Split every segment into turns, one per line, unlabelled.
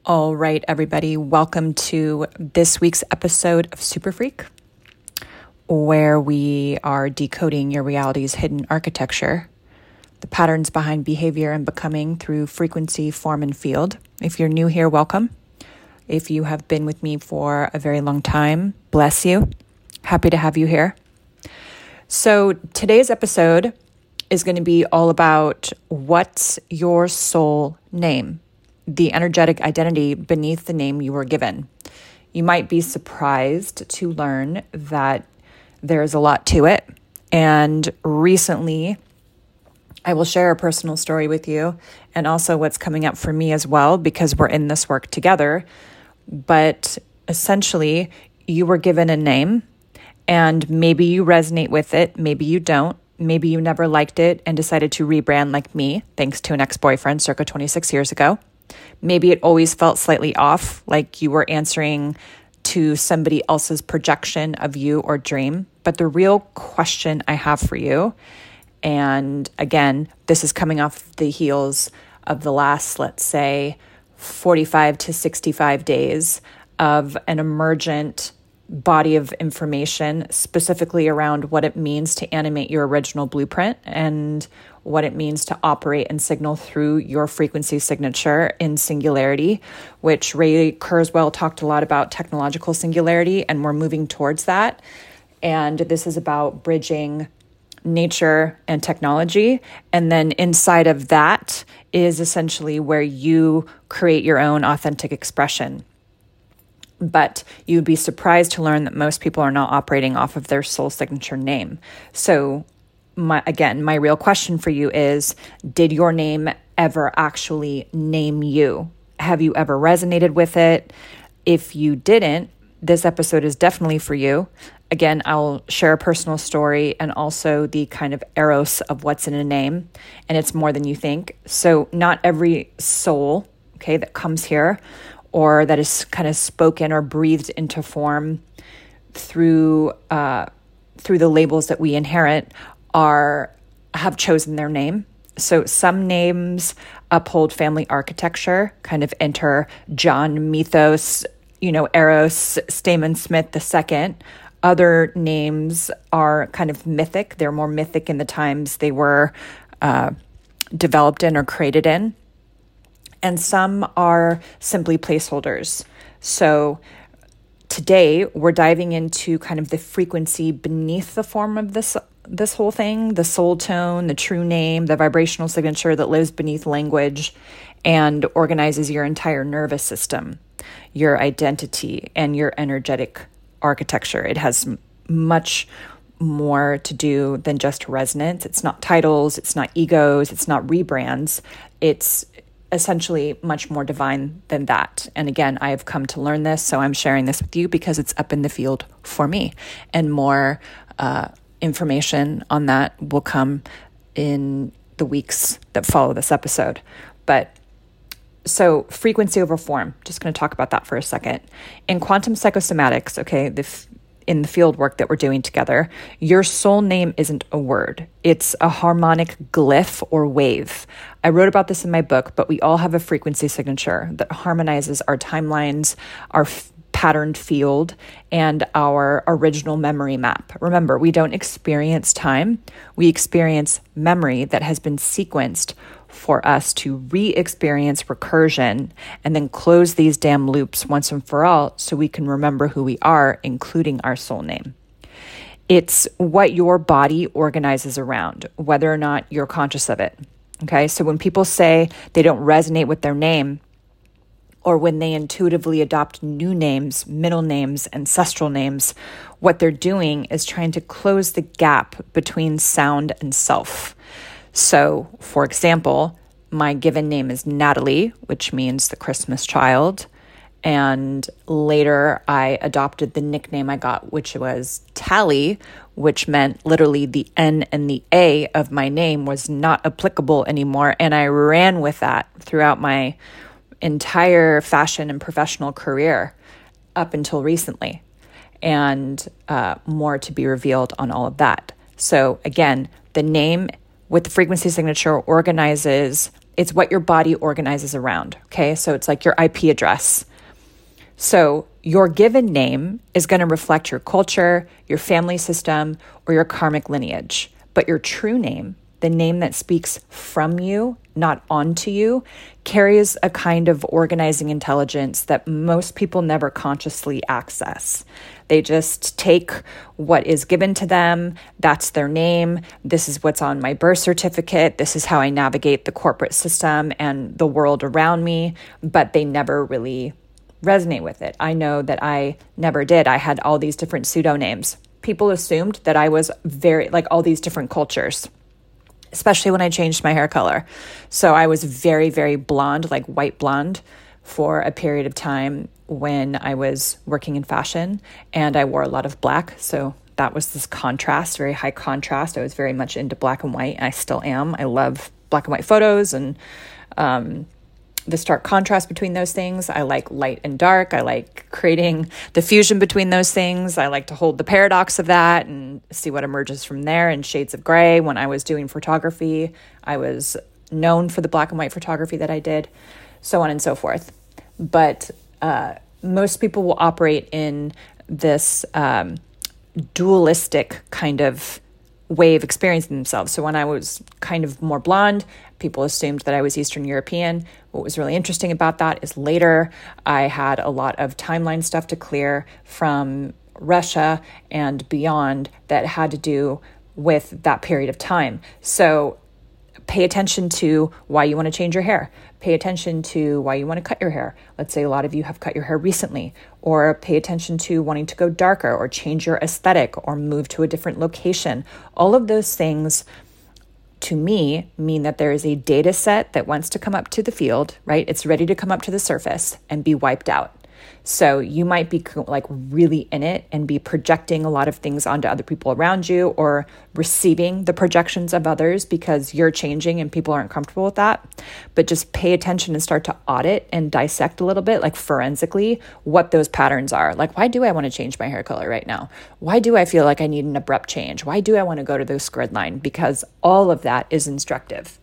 All right, everybody, welcome to this week's episode of Super Freak, where we are decoding your reality's hidden architecture, the patterns behind behavior and becoming through frequency, form, and field. If you're new here, welcome. If you have been with me for a very long time, bless you. Happy to have you here. So today's episode is going to be all about what's your soul name, the energetic identity beneath the name you were given. You might be surprised to learn that there's a lot to it. And recently, I will share a personal story with you and also what's coming up for me as well, because we're in this work together. But essentially, you were given a name and maybe you resonate with it, maybe you don't. Maybe you never liked it and decided to rebrand like me, thanks to an ex-boyfriend circa 26 years ago. Maybe it always felt slightly off, like you were answering to somebody else's projection of you or dream. But the real question I have for you, and again, this is coming off the heels of the last, let's say, 45 to 65 days of an emergent body of information, specifically around what it means to animate your original blueprint and what it means to operate and signal through your frequency signature in singularity, which Ray Kurzweil talked a lot about technological singularity, and we're moving towards that. And this is about bridging nature and technology. And then inside of that is essentially where you create your own authentic expression. But you'd be surprised to learn that most people are not operating off of their soul signature name. So my real question for you is, did your name ever actually name you? Have you ever resonated with it? If you didn't, this episode is definitely for you. Again, I'll share a personal story and also the kind of eros of what's in a name, and it's more than you think. So not every soul, that comes here or that is kind of spoken or breathed into form through the labels that we inherit have chosen their name. So some names uphold family architecture, kind of enter John Mythos, Eros, Stamen Smith II. Other names are kind of mythic. They're more mythic in the times they were developed in or created in. And some are simply placeholders. So today we're diving into kind of the frequency beneath the form of this whole thing, the soul tone, the true name, the vibrational signature that lives beneath language and organizes your entire nervous system, your identity, and your energetic architecture. It has much more to do than just resonance. It's not titles, it's not egos, it's not rebrands. It's essentially much more divine than that. And again, I have come to learn this, so I'm sharing this with you because it's up in the field for me. And more information on that will come in the weeks that follow this episode. But so frequency over form, just going to talk about that for a second. In quantum psychosomatics, in the field work that we're doing together, your soul name isn't a word. It's a harmonic glyph or wave. I wrote about this in my book, but we all have a frequency signature that harmonizes our timelines, our patterned field, and our original memory map. Remember, we don't experience time. We experience memory that has been sequenced for us to re-experience recursion and then close these damn loops once and for all so we can remember who we are, including our soul name. It's what your body organizes around, whether or not you're conscious of it. Okay, so when people say they don't resonate with their name, or when they intuitively adopt new names, middle names, ancestral names, what they're doing is trying to close the gap between sound and self. So, for example, my given name is Natalie, which means the Christmas child. And later I adopted the nickname I got, which was Tally, which meant literally the N and the A of my name was not applicable anymore. And I ran with that throughout my entire fashion and professional career up until recently. And more to be revealed on all of that. So again, the name with the frequency signature organizes It's what your body organizes around, okay? So it's like your IP address. So your given name is going to reflect your culture, your family system, or your karmic lineage. But your true name, the name that speaks from you, not onto you, carries a kind of organizing intelligence that most people never consciously access. They just take what is given to them. That's their name. This is what's on my birth certificate. This is how I navigate the corporate system and the world around me, but they never really resonate with it. I know that I never did. I had all these different pseudonames. People assumed that I was very, like, all these different cultures, especially when I changed my hair color. So I was very, very blonde, like white blonde, for a period of time when I was working in fashion, and I wore a lot of black. So that was this contrast, very high contrast. I was very much into black and white, and I still am. I love black and white photos and the stark contrast between those things. I like light and dark. I like creating the fusion between those things. I like to hold the paradox of that and see what emerges from there in shades of gray. When I was doing photography, I was known for the black and white photography that I did, so on and so forth. But most people will operate in this dualistic kind of way of experiencing themselves. So when I was kind of more blonde, people assumed that I was Eastern European. What was really interesting about that is later I had a lot of timeline stuff to clear from Russia and beyond that had to do with that period of time. So pay attention to why you want to change your hair. Pay attention to why you want to cut your hair. Let's say a lot of you have cut your hair recently, or pay attention to wanting to go darker or change your aesthetic or move to a different location. All of those things to me mean that there is a data set that wants to come up to the field, right? It's ready to come up to the surface and be wiped out. So you might be like really in it and be projecting a lot of things onto other people around you, or receiving the projections of others because you're changing and people aren't comfortable with that. But just pay attention and start to audit and dissect a little bit, like forensically, what those patterns are. Like, why do I want to change my hair color right now? Why do I feel like I need an abrupt change? Why do I want to go to this grid line? Because all of that is instructive.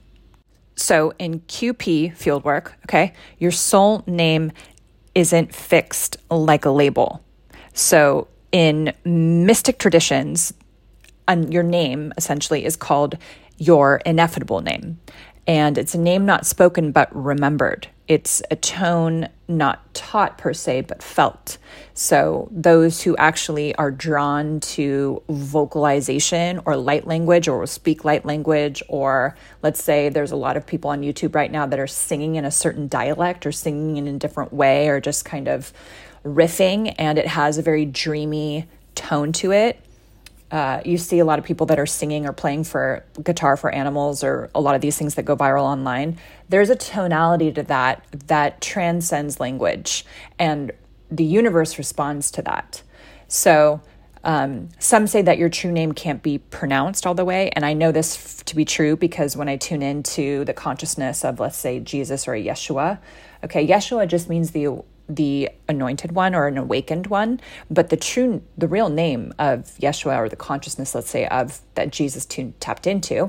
So in QP fieldwork, okay, your soul name isn't fixed like a label. So in mystic traditions, your name essentially is called your ineffable name. And it's a name not spoken but remembered. It's a tone not taught per se, but felt. So those who actually are drawn to vocalization or light language, or will speak light language, or let's say there's a lot of people on YouTube right now that are singing in a certain dialect or singing in a different way, or just kind of riffing, and it has a very dreamy tone to it. You see a lot of people that are singing or playing for guitar for animals, or a lot of these things that go viral online. There's a tonality to that transcends language, and the universe responds to that. So some say that your true name can't be pronounced all the way, and I know this to be true because when I tune into the consciousness of, let's say, Jesus or Yeshua, okay, Yeshua just means the anointed one or an awakened one, but the real name of Yeshua, or the consciousness, let's say, of that Jesus tapped into,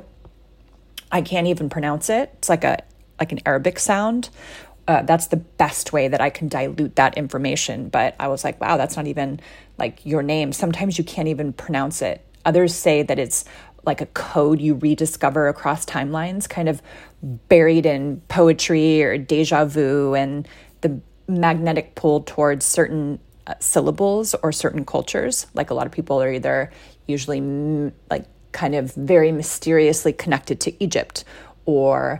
I can't even pronounce it. It's like an Arabic sound. That's the best way that I can dilute that information. But I was like, wow, that's not even like your name. Sometimes you can't even pronounce it. Others say that it's like a code you rediscover across timelines, kind of buried in poetry or deja vu, and the magnetic pull towards certain syllables or certain cultures. Like a lot of people are either usually like kind of very mysteriously connected to Egypt, or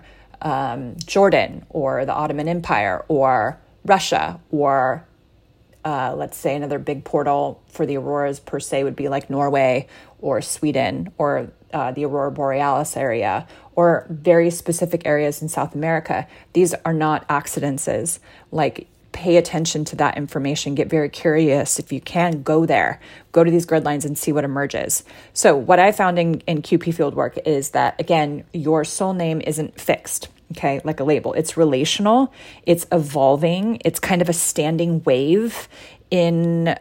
Jordan, or the Ottoman Empire, or Russia, or let's say another big portal for the auroras per se would be like Norway or Sweden, or the Aurora Borealis area, or very specific areas in South America. These are not accidents. Like, pay attention to that information. Get very curious. If you can, go there. Go to these grid lines and see what emerges. So what I found in QP fieldwork is that, again, your soul name isn't fixed, okay, like a label. It's relational. It's evolving. It's kind of a standing wave. in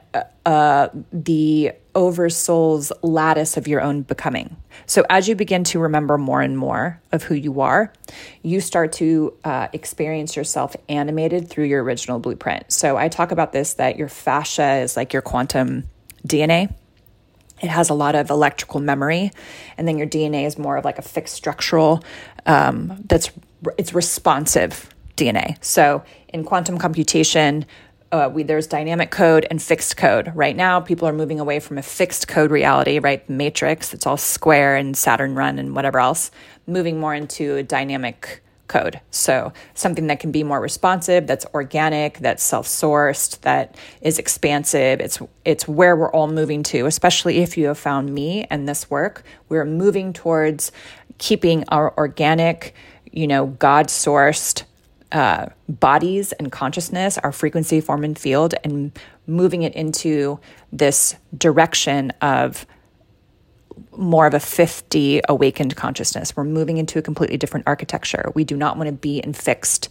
the oversoul's lattice of your own becoming. So as you begin to remember more and more of who you are, you start to experience yourself animated through your original blueprint. So I talk about this, that your fascia is like your quantum DNA. It has a lot of electrical memory, and then your DNA is more of like a fixed structural, it's responsive DNA. So in quantum computation, there's dynamic code and fixed code. Right now, people are moving away from a fixed code reality, right? Matrix, it's all square and Saturn run and whatever else, moving more into a dynamic code. So something that can be more responsive, that's organic, that's self-sourced, that is expansive. It's where we're all moving to, especially if you have found me and this work. We're moving towards keeping our organic, God-sourced bodies and consciousness, our frequency, form, and field, and moving it into this direction of more of a 50 awakened consciousness. We're moving into a completely different architecture. We do not want to be in fixed,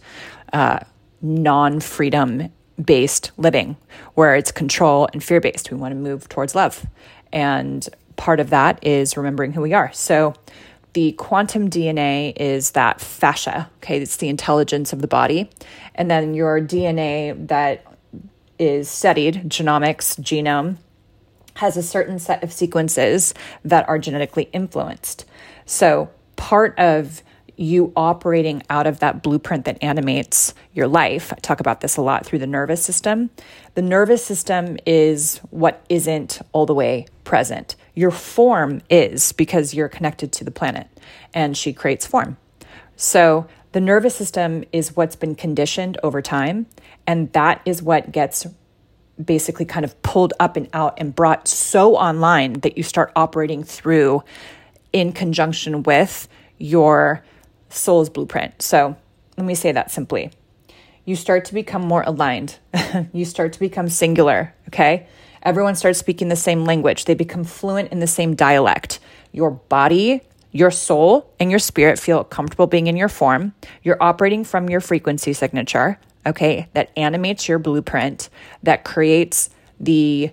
non-freedom based living where it's control and fear based. We want to move towards love. And part of that is remembering who we are. So the quantum DNA is that fascia, okay? It's the intelligence of the body. And then your DNA that is studied, genomics, genome, has a certain set of sequences that are genetically influenced. So part of you operating out of that blueprint that animates your life, I talk about this a lot through the nervous system. The nervous system is what isn't all the way present. Your form is, because you're connected to the planet and she creates form. So the nervous system is what's been conditioned over time, and that is what gets basically kind of pulled up and out and brought so online that you start operating through in conjunction with your soul's blueprint. So let me say that simply. You start to become more aligned. You start to become singular, okay? Everyone starts speaking the same language. They become fluent in the same dialect. Your body, your soul, and your spirit feel comfortable being in your form. You're operating from your frequency signature, okay, that animates your blueprint, that creates the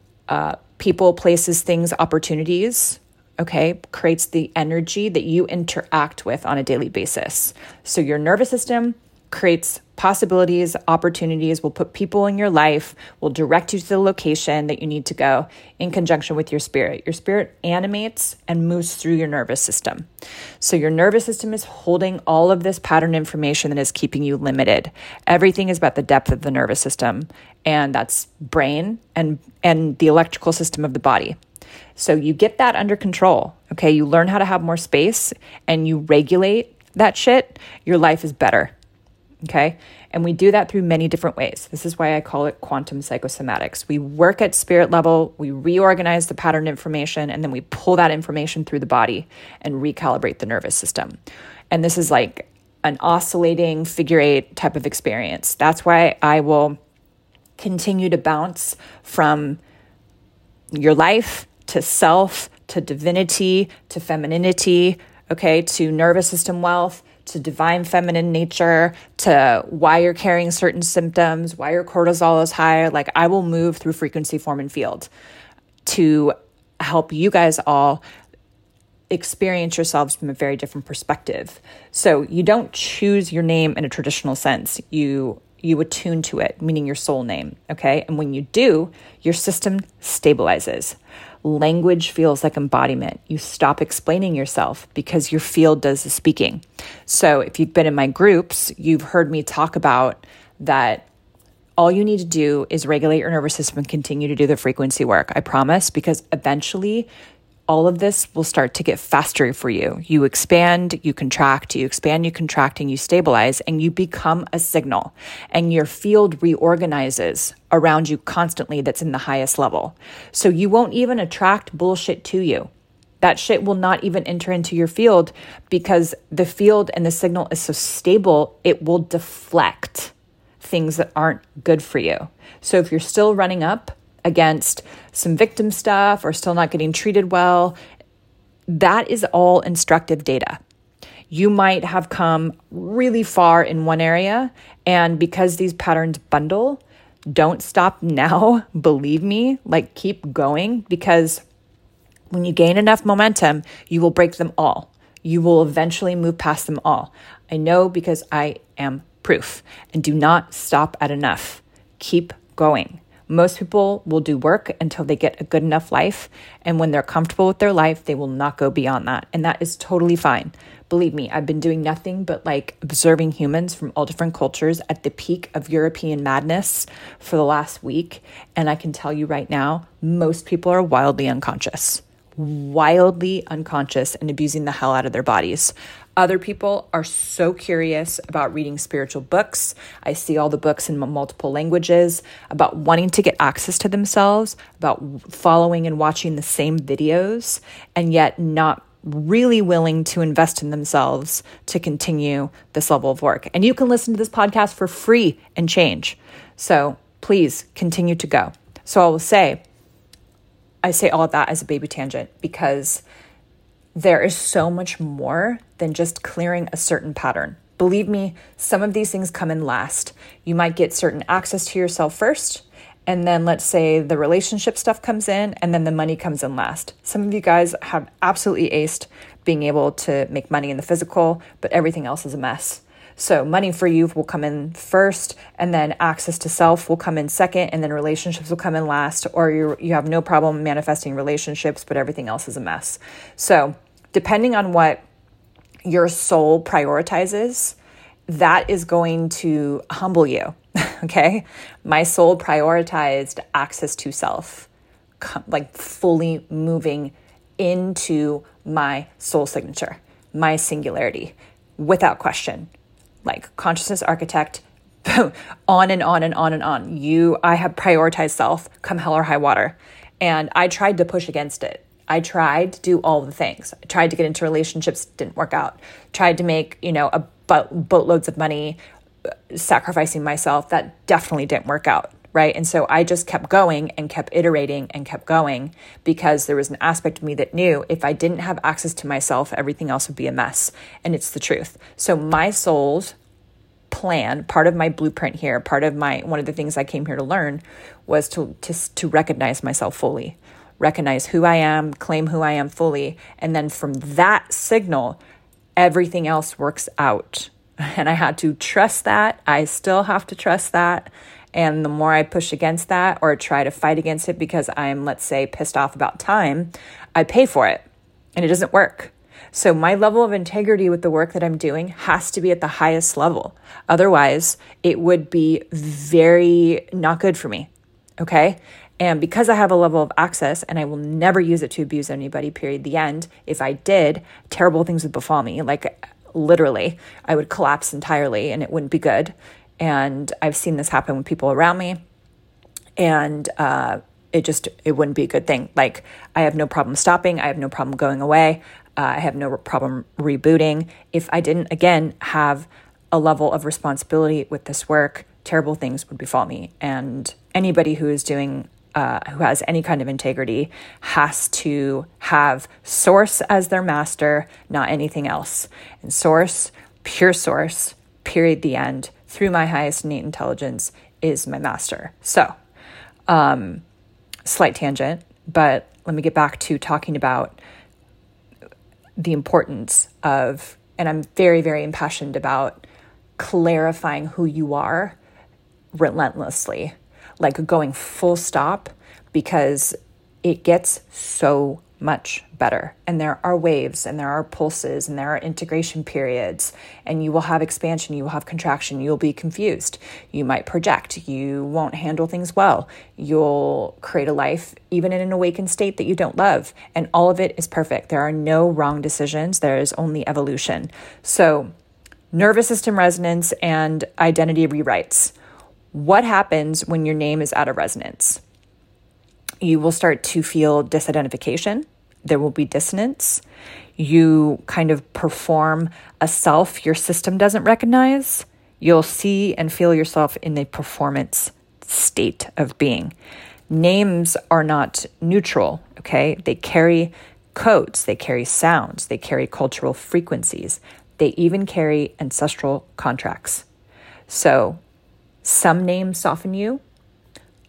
people, places, things, opportunities, okay, creates the energy that you interact with on a daily basis. So your nervous system creates possibilities, opportunities, will put people in your life, will direct you to the location that you need to go in conjunction with your spirit. Your spirit animates and moves through your nervous system. So your nervous system is holding all of this pattern information that is keeping you limited. Everything is about the depth of the nervous system, and that's brain and the electrical system of the body. So you get that under control, okay? You learn how to have more space and you regulate that shit, your life is better. Okay. And we do that through many different ways. This is why I call it quantum psychosomatics. We work at spirit level, we reorganize the pattern information, and then we pull that information through the body and recalibrate the nervous system. And this is like an oscillating figure eight type of experience. That's why I will continue to bounce from your life to self, to divinity, to femininity, okay, to nervous system wealth, to divine feminine nature, to why you're carrying certain symptoms, why your cortisol is high. Like, I will move through frequency, form, and field to help you guys all experience yourselves from a very different perspective. So you don't choose your name in a traditional sense. You attune to it, meaning your soul name, okay? And when you do, your system stabilizes. Language feels like embodiment. You stop explaining yourself because your field does the speaking. So if you've been in my groups, you've heard me talk about that all you need to do is regulate your nervous system and continue to do the frequency work. I promise, because eventually all of this will start to get faster for you. You expand, you contract, you expand, you contract, and you stabilize, and you become a signal. And your field reorganizes around you constantly that's in the highest level. So you won't even attract bullshit to you. That shit will not even enter into your field because the field and the signal is so stable, it will deflect things that aren't good for you. So if you're still running up against some victim stuff or still not getting treated well, that is all instructive data. You might have come really far in one area, and because these patterns bundle, Don't stop now. Believe me, like keep going, because when you gain enough momentum, you will break them all. You will eventually move past them all. I know because I am proof. And do not stop at enough. Keep going. Most people will do work until they get a good enough life. And when they're comfortable with their life, they will not go beyond that. And that is totally fine. Believe me, I've been doing nothing but like observing humans from all different cultures at the peak of European madness for the last week. And I can tell you right now, most people are wildly unconscious and abusing the hell out of their bodies. Other people are so curious about reading spiritual books. I see all the books in multiple languages, about wanting to get access to themselves, about following and watching the same videos, and yet not really willing to invest in themselves to continue this level of work. And you can listen to this podcast for free and change. So please continue to go. So I say all of that as a baby tangent because there is so much more than just clearing a certain pattern. Believe me, some of these things come in last. You might get certain access to yourself first, and then let's say the relationship stuff comes in, and then the money comes in last. Some of you guys have absolutely aced being able to make money in the physical, but everything else is a mess. So money for you will come in first, and then access to self will come in second, and then relationships will come in last, or you have no problem manifesting relationships, but everything else is a mess. So depending on what your soul prioritizes, that is going to humble you, okay? My soul prioritized access to self, like fully moving into my soul signature, my singularity, without question. Like consciousness architect, on and on and on and on. I have prioritized self, come hell or high water. And I tried to push against it. I tried to do all the things. I tried to get into relationships, didn't work out. Tried to make, boatloads of money, sacrificing myself. That definitely didn't work out, right? And so I just kept going and kept iterating and kept going because there was an aspect of me that knew if I didn't have access to myself, everything else would be a mess. And it's the truth. So my soul's plan, part of my blueprint here, one of the things I came here to learn was to recognize myself fully, recognize who I am, claim who I am fully. And then from that signal, everything else works out. And I had to trust that. I still have to trust that. And the more I push against that or try to fight against it because I'm, let's say, pissed off about time, I pay for it and it doesn't work. So my level of integrity with the work that I'm doing has to be at the highest level. Otherwise, it would be very not good for me. Okay? And because I have a level of access and I will never use it to abuse anybody, period, the end, if I did, terrible things would befall me. Like literally, I would collapse entirely and it wouldn't be good. And I've seen this happen with people around me, and it wouldn't be a good thing. Like I have no problem stopping. I have no problem going away. I have no problem rebooting. If I didn't, again, have a level of responsibility with this work, terrible things would befall me. And anybody who is doing, who has any kind of integrity has to have source as their master, not anything else. And source, pure source, period, the end, through my highest innate intelligence is my master. So, slight tangent, but let me get back to talking about the importance of, and I'm very, very impassioned about clarifying who you are relentlessly, like going full stop, because it gets so much better. And there are waves and there are pulses and there are integration periods, and you will have expansion, you will have contraction, you'll be confused, you might project, you won't handle things well, you'll create a life even in an awakened state that you don't love, and all of it is perfect. There are no wrong decisions, there is only evolution. So nervous system resonance and identity rewrites. What happens when your name is out of resonance? You will start to feel disidentification. There will be dissonance. You kind of perform a self your system doesn't recognize. You'll see and feel yourself in a performance state of being. Names are not neutral, okay? They carry codes, they carry sounds, they carry cultural frequencies. They even carry ancestral contracts. So some names soften you,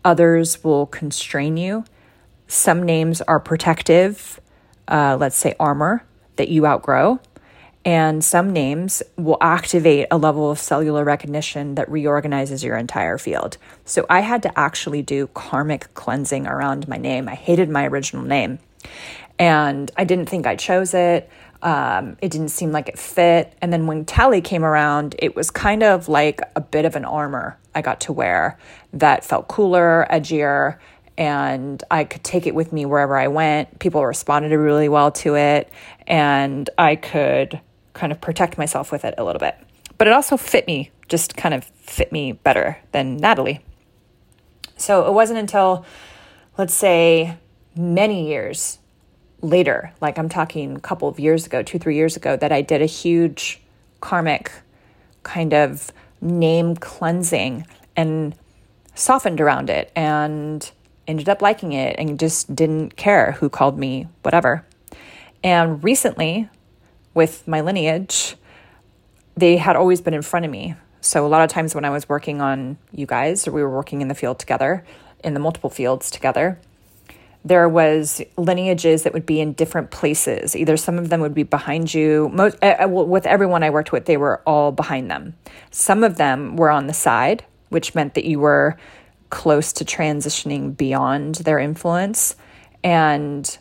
Others will constrain you. Some names are protective, let's say armor, that you outgrow. And some names will activate a level of cellular recognition that reorganizes your entire field. So I had to actually do karmic cleansing around my name. I hated my original name. And I didn't think I chose it. It didn't seem like it fit. And then when Tally came around, it was kind of like a bit of an armor I got to wear that felt cooler, edgier, and I could take it with me wherever I went. People responded really well to it, and I could kind of protect myself with it a little bit. But it also fit me better than Natalie. So it wasn't until, let's say, many years later, like I'm talking a couple of years ago, 2-3 years ago, that I did a huge karmic kind of name cleansing and softened around it and ended up liking it and just didn't care who called me whatever. And recently, with my lineage, they had always been in front of me. So a lot of times when I was working on you guys, or we were working in the field together, in the multiple fields together, there was lineages that would be in different places. Either some of them would be behind you. With everyone I worked with, they were all behind them. Some of them were on the side, which meant that you were close to transitioning beyond their influence. And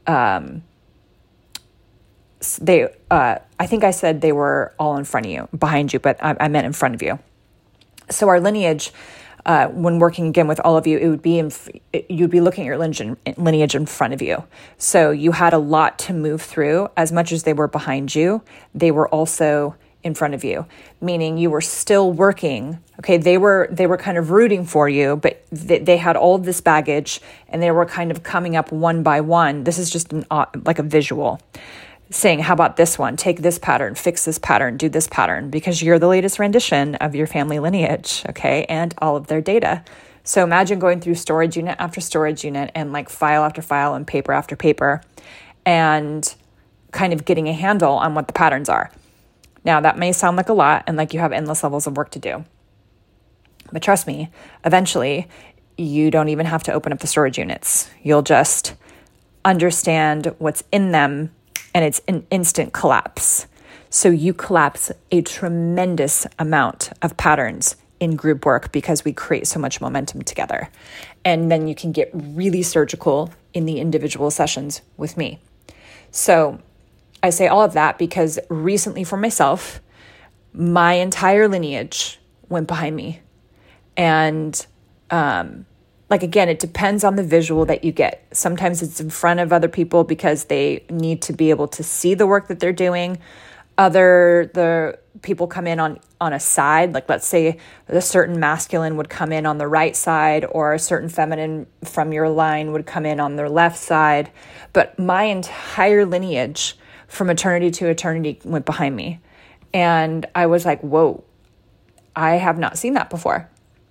I think I said they were all in front of you, behind you, but I meant in front of you. So our lineage, when working again with all of you, it would be you'd be looking at your lineage in front of you. So you had a lot to move through. As much as they were behind you, they were also in front of you, meaning you were still working. Okay, they were kind of rooting for you, but they had all of this baggage, and they were kind of coming up one by one. This is just like a visual, saying, how about this one? Take this pattern, fix this pattern, do this pattern, because you're the latest rendition of your family lineage, okay, and all of their data. So imagine going through storage unit after storage unit and like file after file and paper after paper and kind of getting a handle on what the patterns are. Now, that may sound like a lot and like you have endless levels of work to do. But trust me, eventually, you don't even have to open up the storage units. You'll just understand what's in them, and it's an instant collapse. So you collapse a tremendous amount of patterns in group work because we create so much momentum together. And then you can get really surgical in the individual sessions with me. So I say all of that because recently for myself, my entire lineage went behind me. And again, it depends on the visual that you get. Sometimes it's in front of other people because they need to be able to see the work that they're doing. The people come in on a side, like let's say a certain masculine would come in on the right side, or a certain feminine from your line would come in on their left side. But my entire lineage from eternity to eternity went behind me. And I was like, whoa, I have not seen that before.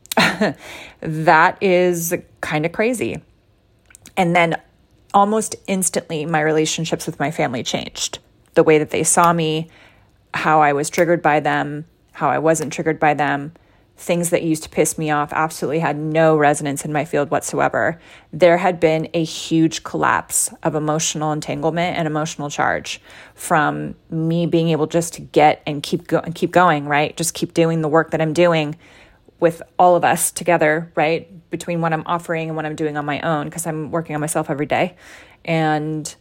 That is kind of crazy. And then almost instantly, my relationships with my family changed. The way that they saw me, how I was triggered by them, how I wasn't triggered by them, things that used to piss me off absolutely had no resonance in my field whatsoever. There had been a huge collapse of emotional entanglement and emotional charge from me being able just to get and keep going, right? Just keep doing the work that I'm doing with all of us together, right? Between what I'm offering and what I'm doing on my own, because I'm working on myself every day. And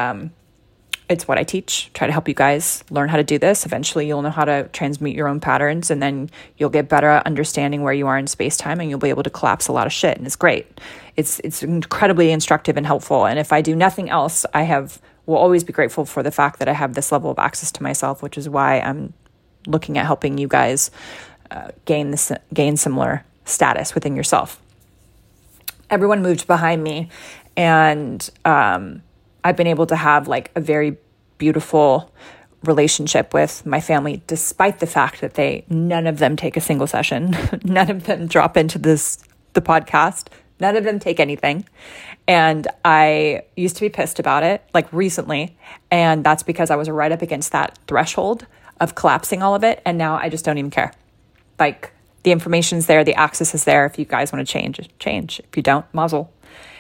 it's what I teach. Try to help you guys learn how to do this. Eventually, you'll know how to transmute your own patterns, and then you'll get better at understanding where you are in space-time, and you'll be able to collapse a lot of shit, and it's great. It's incredibly instructive and helpful, and if I do nothing else, will always be grateful for the fact that I have this level of access to myself, which is why I'm looking at helping you guys gain similar status within yourself. Everyone moved behind me, and I've been able to have like a very beautiful relationship with my family, despite the fact that none of them take a single session. None of them drop into the podcast. None of them take anything. And I used to be pissed about it, like recently. And that's because I was right up against that threshold of collapsing all of it. And now I just don't even care. Like, the information's there, the access is there. If you guys want to change. If you don't, muzzle.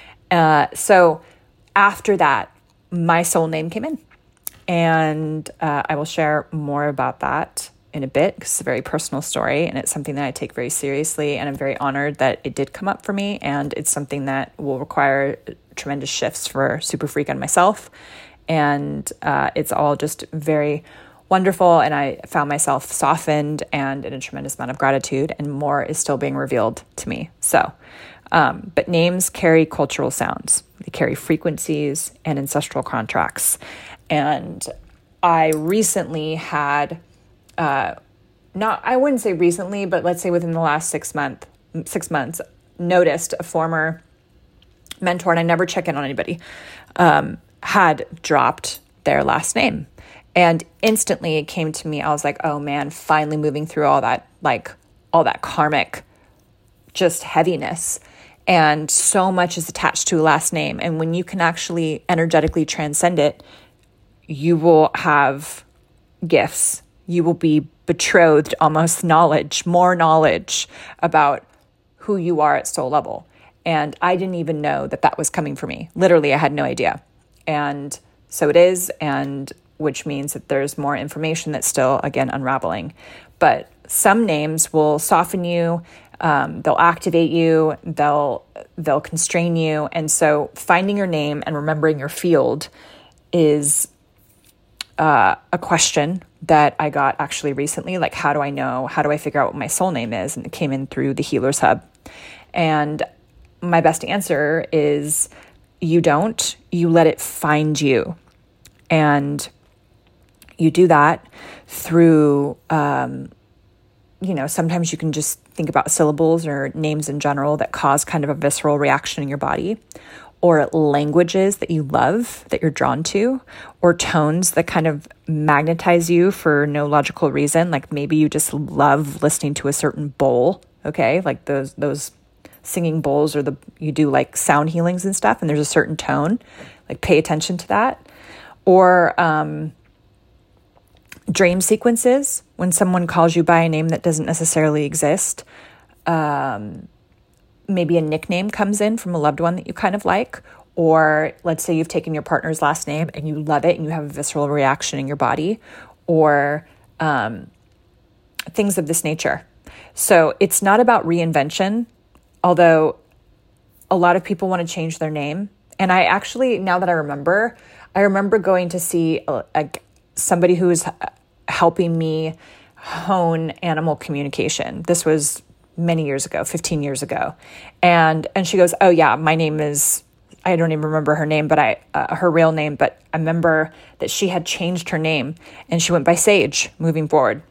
So after that, my soul name came in. And I will share more about that in a bit because it's a very personal story and it's something that I take very seriously. And I'm very honored that it did come up for me. And it's something that will require tremendous shifts for Super Freak and myself. And it's all just very wonderful. And I found myself softened and in a tremendous amount of gratitude, and more is still being revealed to me. So, but names carry cultural sounds. They carry frequencies and ancestral contracts. And I recently had, I wouldn't say recently, but let's say within the last 6 months, noticed a former mentor, and I never check in on anybody, had dropped their last name. And instantly it came to me, I was like, oh man, finally moving through all that karmic just heaviness. And so much is attached to a last name. And when you can actually energetically transcend it, you will have gifts. You will be betrothed, almost more knowledge about who you are at soul level. And I didn't even know that was coming for me. Literally, I had no idea. And so it is, and which means that there's more information that's still, again, unraveling. But some names will soften you. They'll activate you. They'll constrain you. And so finding your name and remembering your field is a question that I got actually recently. Like, how do I know? How do I figure out what my soul name is? And it came in through the Healer's Hub. And my best answer is you don't. You let it find you. And you do that through, sometimes you can just think about syllables or names in general that cause kind of a visceral reaction in your body, or languages that you love, that you're drawn to, or tones that kind of magnetize you for no logical reason. Like maybe you just love listening to a certain bowl, okay? Like those singing bowls, or you do like sound healings and stuff, and there's a certain tone, like pay attention to that. Or dream sequences, when someone calls you by a name that doesn't necessarily exist. Maybe a nickname comes in from a loved one that you kind of like, or let's say you've taken your partner's last name and you love it and you have a visceral reaction in your body, or things of this nature. So it's not about reinvention, although a lot of people want to change their name. And I actually, now that I remember going to see somebody who was helping me hone animal communication. This was many years ago, 15 years ago. And she goes, oh yeah, my name is, I don't even remember her name, but her real name, but I remember that she had changed her name and she went by Sage moving forward.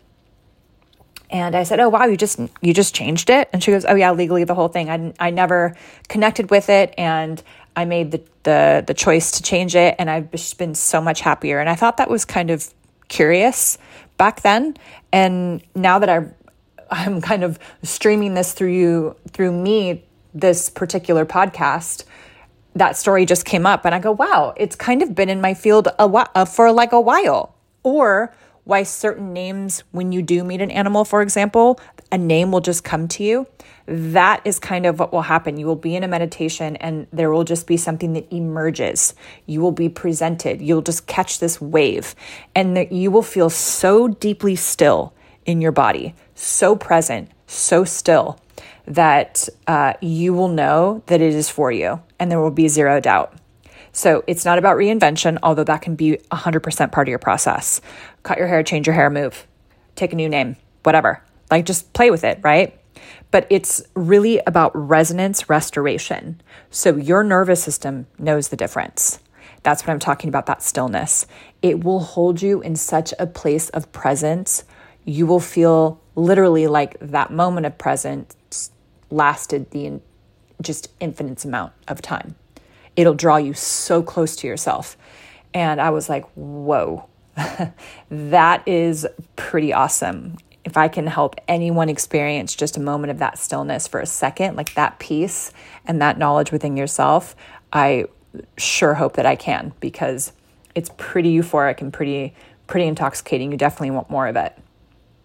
And I said, oh wow, you just changed it? And she goes, oh yeah, legally the whole thing. I never connected with it, and I made the choice to change it, and I've just been so much happier. And I thought that was kind of curious back then. And now that I'm kind of streaming this through me, this particular podcast, that story just came up, and I go, wow, it's kind of been in my field for like a while. Or why certain names, when you do meet an animal, for example, a name will just come to you. That is kind of what will happen. You will be in a meditation and there will just be something that emerges. You will be presented. You'll just catch this wave, and that you will feel so deeply still in your body, so present, so still, that you will know that it is for you, and there will be zero doubt. So it's not about reinvention, although that can be 100% part of your process. Cut your hair, change your hair, move, take a new name, whatever. Like just play with it, right? But it's really about resonance restoration. So your nervous system knows the difference. That's what I'm talking about, that stillness. It will hold you in such a place of presence. You will feel literally like that moment of presence lasted the just infinite amount of time. It'll draw you so close to yourself. And I was like, whoa, that is pretty awesome. If I can help anyone experience just a moment of that stillness for a second, like that peace and that knowledge within yourself, I sure hope that I can, because it's pretty euphoric and pretty intoxicating. You definitely want more of it.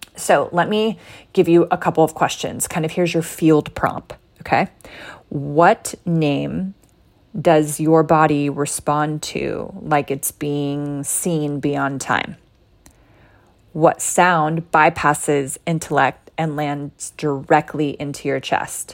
So let me give you a couple of questions. Kind of here's your field prompt, okay? What name does your body respond to like it's being seen beyond time? What sound bypasses intellect and lands directly into your chest?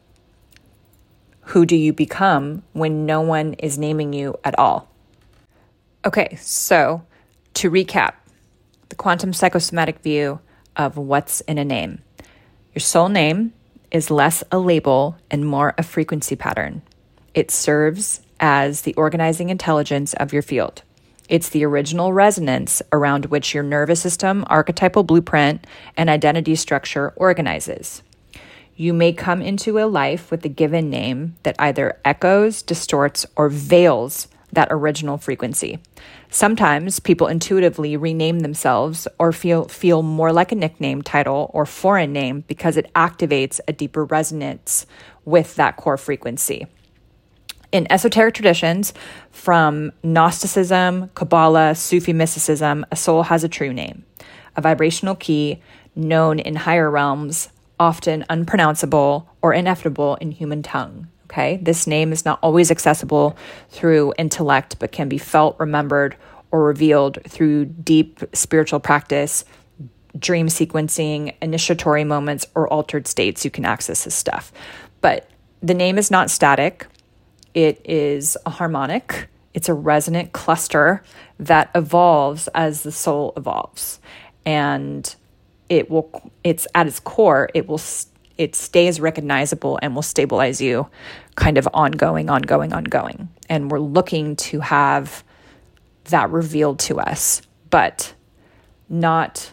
Who do you become when no one is naming you at all? Okay, so to recap, the quantum psychosomatic view of what's in a name. Your soul name is less a label and more a frequency pattern. It serves as the organizing intelligence of your field. It's the original resonance around which your nervous system, archetypal blueprint, and identity structure organizes. You may come into a life with a given name that either echoes, distorts, or veils that original frequency. Sometimes people intuitively rename themselves or feel more like a nickname, title, or foreign name because it activates a deeper resonance with that core frequency. In esoteric traditions, from Gnosticism, Kabbalah, Sufi mysticism, a soul has a true name, a vibrational key known in higher realms, often unpronounceable or ineffable in human tongue. Okay, this name is not always accessible through intellect, but can be felt, remembered, or revealed through deep spiritual practice, dream sequencing, initiatory moments, or altered states. You can access this stuff. But the name is not static. It is a harmonic. It's a resonant cluster that evolves as the soul evolves. And it's at its core, it stays recognizable and will stabilize you kind of ongoing. And we're looking to have that revealed to us, but not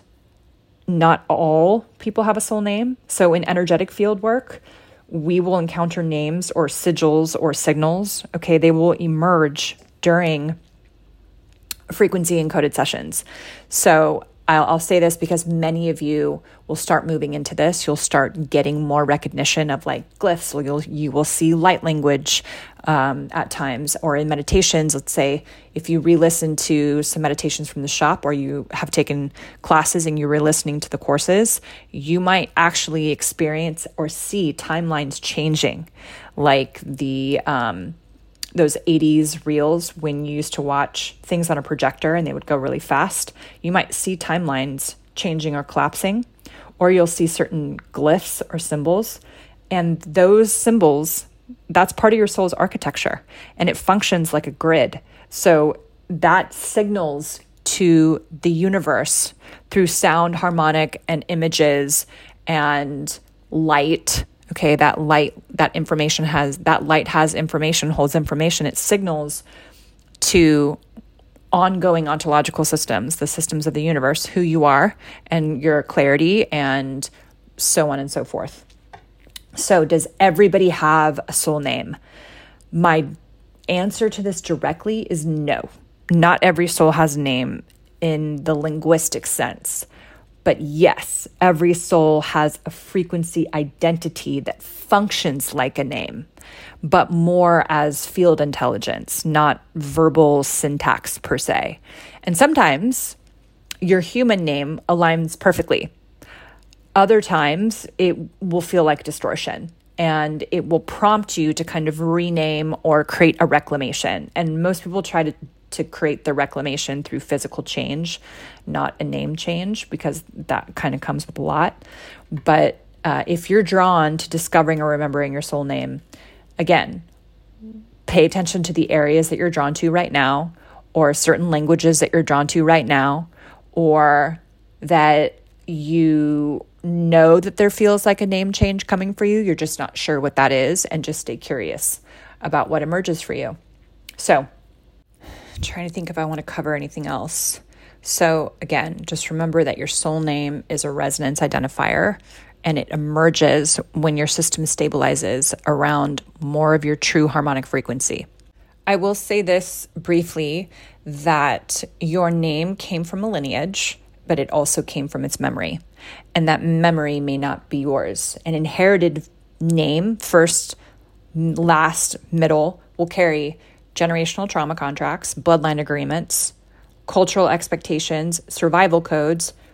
all people have a soul name. So in energetic field work, we will encounter names or sigils or signals. Okay, they will emerge during frequency encoded sessions. So I'll say this because many of you will start moving into this. You'll start getting more recognition of like glyphs. You will see light language at times, or in meditations. Let's say if you re-listen to some meditations from the shop, or you have taken classes and you're re-listening to the courses, you might actually experience or see timelines changing, like those 80s reels when you used to watch things on a projector and they would go really fast. You might see timelines changing or collapsing, or you'll see certain glyphs or symbols. And those symbols, that's part of your soul's architecture, and it functions like a grid. So that signals to the universe through sound, harmonic, and images and light. Okay, that light has information, holds information. It signals to ongoing ontological systems, the systems of the universe, who you are and your clarity, and so on and so forth. So does everybody have a soul name? My answer to this directly is no. Not every soul has a name in the linguistic sense. But yes, every soul has a frequency identity that functions like a name, but more as field intelligence, not verbal syntax per se. And sometimes your human name aligns perfectly. Other times it will feel like distortion, and it will prompt you to kind of rename or create a reclamation. And most people try to create the reclamation through physical change, not a name change, because that kind of comes with a lot. But if you're drawn to discovering or remembering your soul name, again, pay attention to the areas that you're drawn to right now, or certain languages that you're drawn to right now, or that you know that there feels like a name change coming for you. You're just not sure what that is, and just stay curious about what emerges for you. So I'm trying to think if I want to cover anything else. So again, just remember that your soul name is a resonance identifier, and it emerges when your system stabilizes around more of your true harmonic frequency. I will say this briefly, that your name came from a lineage, but it also came from its memory. And that memory may not be yours. An inherited name, first, last, middle, will carry generational trauma contracts, bloodline agreements, cultural expectations, survival codes,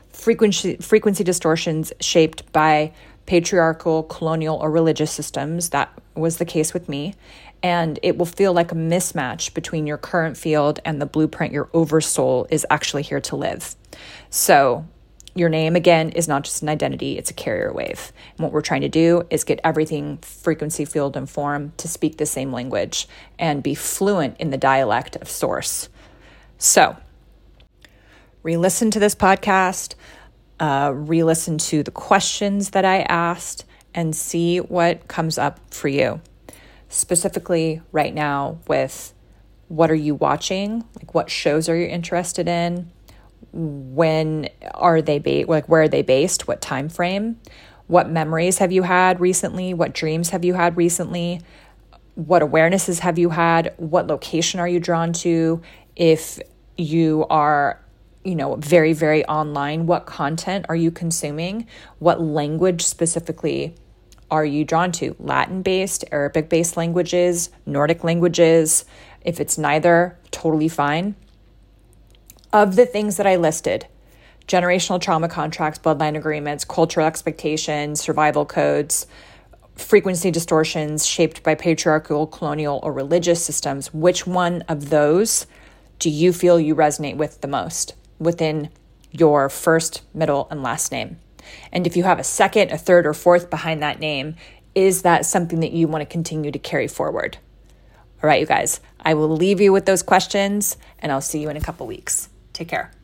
frequency distortions shaped by patriarchal, colonial, or religious systems. That was the case with me. And it will feel like a mismatch between your current field and the blueprint your oversoul is actually here to live. So your name, again, is not just an identity, it's a carrier wave. And what we're trying to do is get everything frequency, field, and form to speak the same language and be fluent in the dialect of source. So re-listen to this podcast, re-listen to the questions that I asked, and see what comes up for you. Specifically right now with what are you watching? Like, what shows are you interested in? When are they where are they based? What time frame? What memories have you had recently? What dreams have you had recently? What awarenesses have you had? What location are you drawn to? If you are, very, very online, what content are you consuming? What language specifically are you drawn to? Latin-based, Arabic-based languages, Nordic languages? If it's neither, totally fine. Of the things that I listed, generational trauma contracts, bloodline agreements, cultural expectations, survival codes, frequency distortions shaped by patriarchal, colonial, or religious systems, which one of those do you feel you resonate with the most within your first, middle, and last name? And if you have a second, a third, or fourth behind that name, is that something that you want to continue to carry forward? All right, you guys, I will leave you with those questions, and I'll see you in a couple weeks. Take care.